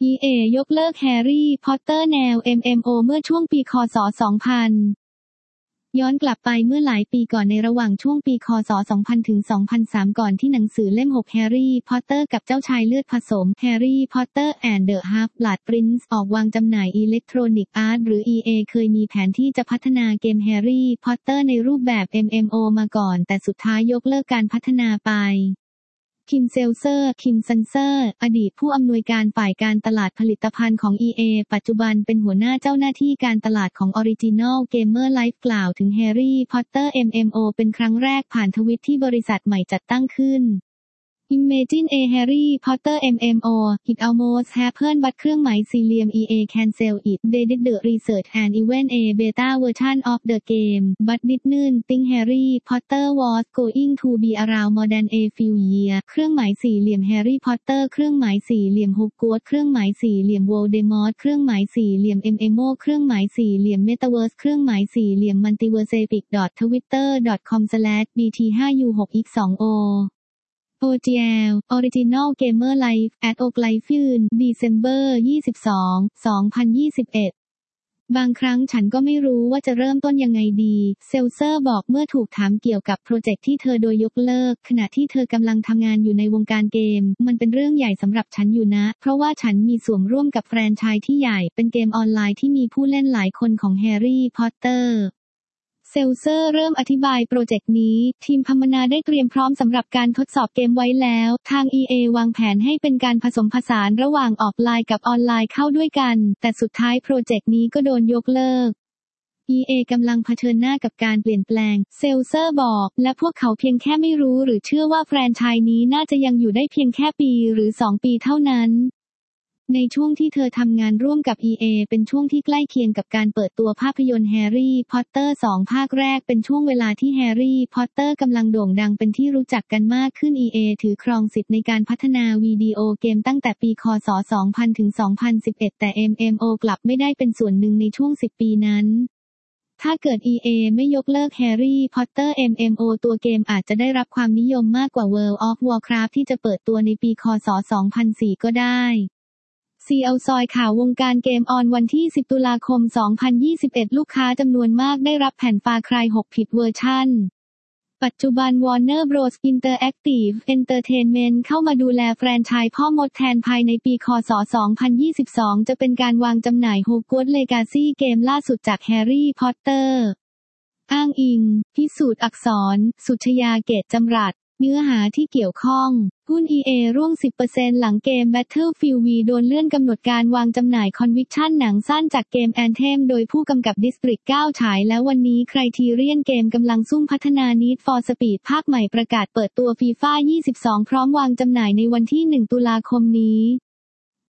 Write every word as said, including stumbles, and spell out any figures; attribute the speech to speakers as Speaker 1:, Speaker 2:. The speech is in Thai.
Speaker 1: อี เอ ยกเลิกแฮร์รี่ พอตเตอร์แนว เอ็ม เอ็ม โอ เมื่อช่วงปี ค. ศ. สองพัน ย้อนกลับไปเมื่อหลายปีก่อนในระหว่างช่วงปี ค. ศ. สองพัน ถึง สองพันสาม ก่อนที่หนังสือเล่ม หก แฮร์รี่ พอตเตอร์กับเจ้าชายเลือดผสม แฮร์รี่ พอตเตอร์ and the Half-Blood Prince ออกวางจำหน่ายอิเล็กทรอนิกส์อาร์ตหรือ อี เอ เคยมีแผนที่จะพัฒนาเกมแฮร์รี่ พอตเตอร์ในรูปแบบ เอ็ม เอ็ม โอ มาก่อนแต่สุดท้ายยกเลิกการพัฒนาไปคิม เซลเซอร์ คิม ซันเซอร์ อดีตผู้อำนวยการฝ่ายการตลาดผลิตภัณฑ์ของ อี เอ ปัจจุบันเป็นหัวหน้าเจ้าหน้าที่การตลาดของ Original Gamer Life กล่าวถึง Harry Potter เอ็ม เอ็ม โอ เป็นครั้งแรกผ่านทวิตที่บริษัทใหม่จัดตั้งขึ้น Imagine a Harry Potter เอ็ม เอ็ม โอ It almost happened but เครื่องหมายสี่เหลี่ยม อี เอ cancel it They did the research and even a beta version of the game but didn't think Harry Potter was going to be around more than a few years เครื่องหมายสี่เหลี่ยม Harry Potter เครื่องหมายสี่เหลี่ยม Hogwarts เครื่องหมายสี่เหลี่ยม Voldemort เครื่องหมายสี่เหลี่ยม เอ็ม เอ็ม โอ เครื่องหมายสี่เหลี่ยม Metaverse เครื่องหมายสี่เหลี่ยม Multiversepic twitter dot com slash b t ห้า u หก x สอง oโอ จี แอล Original Gamer Life at Oak Life December ยี่สิบสอง สองพันยี่สิบเอ็ด บางครั้งฉันก็ไม่รู้ว่าจะเริ่มต้นยังไงดีเซลเซอร์บอกเมื่อถูกถามเกี่ยวกับโปรเจกต์ที่เธอโดยยกเลิกขณะที่เธอกำลังทำงานอยู่ในวงการเกมมันเป็นเรื่องใหญ่สำหรับฉันอยู่นะเพราะว่าฉันมีส่วนร่วมกับแฟรนไชส์ที่ใหญ่เป็นเกมออนไลน์ที่มีผู้เล่นหลายคนของแฮร์รี่พอตเตอร์เซลเซอร์เริ่มอธิบายโปรเจกต์นี้ทีมพัฒนาได้เตรียมพร้อมสำหรับการทดสอบเกมไว้แล้วทาง อี เอ วางแผนให้เป็นการผสมผสานระหว่างออฟไลน์กับออนไลน์เข้าด้วยกันแต่สุดท้ายโปรเจกต์นี้ก็โดนยกเลิก อี เอ กำลังเผชิญหน้ากับการเปลี่ยนแปลงเซลเซอร์บอกและพวกเขาเพียงแค่ไม่รู้หรือเชื่อว่าแฟรนไชส์นี้น่าจะยังอยู่ได้เพียงแค่ปีหรือสองปีเท่านั้นในช่วงที่เธอทำงานร่วมกับ อี เอ เป็นช่วงที่ใกล้เคียงกับการเปิดตัวภาพยนตร์แฮร์รี่พอตเตอร์สองภาคแรกเป็นช่วงเวลาที่แฮร์รี่พอตเตอร์กำลังโด่งดังเป็นที่รู้จักกันมากขึ้น อี เอ ถือครองสิทธิ์ในการพัฒนาวิดีโอเกมตั้งแต่ปี ค. ศ. สองพัน ถึง สองพันสิบเอ็ด แต่ เอ็ม เอ็ม โอ กลับไม่ได้เป็นส่วนหนึ่งในช่วงสิบปีนั้นถ้าเกิด อี เอ ไม่ยกเลิกแฮร์รี่พอตเตอร์ เอ็ม เอ็ม โอ ตัวเกมอาจจะได้รับความนิยมมากกว่า World of Warcraft ที่จะเปิดตัวในปี ค. ศ. สองพันสี่ ก็ได้ซี แอล ซอยข่าววงการเกมออนวันที่สิบตุลาคมสองพันยี่สิบเอ็ดลูกค้าจำนวนมากได้รับแผ่น Far Cry หกผิดเวอร์ชันปัจจุบัน Warner Bros Interactive Entertainment เข้ามาดูแลแฟรนไชส์พ่อมดแทนภายในปี ค. ศ. สองพันยี่สิบสองจะเป็นการวางจำหน่าย Hogwarts Legacy เกมล่าสุดจาก Harry Potter อ้างอิงพิสูจน์อักษรสุชยาเกตจำรัดเนื้อหาที่เกี่ยวข้องหุ้น อี เอ ร่วง สิบเปอร์เซ็นต์ หลังเกม Battlefield วี โดนเลื่อนกำหนดการวางจำหน่าย Conviction หนังสั้นจากเกม Anthem โดยผู้กำกับ District เก้า ฉายแล้ววันนี้ Criterion เกมกำลังซุ่มพัฒนา Need for Speed ภาคใหม่ประกาศเปิดตัว FIFA ยี่สิบสอง พร้อมวางจำหน่ายในวันที่ หนึ่ง ตุลาคมนี้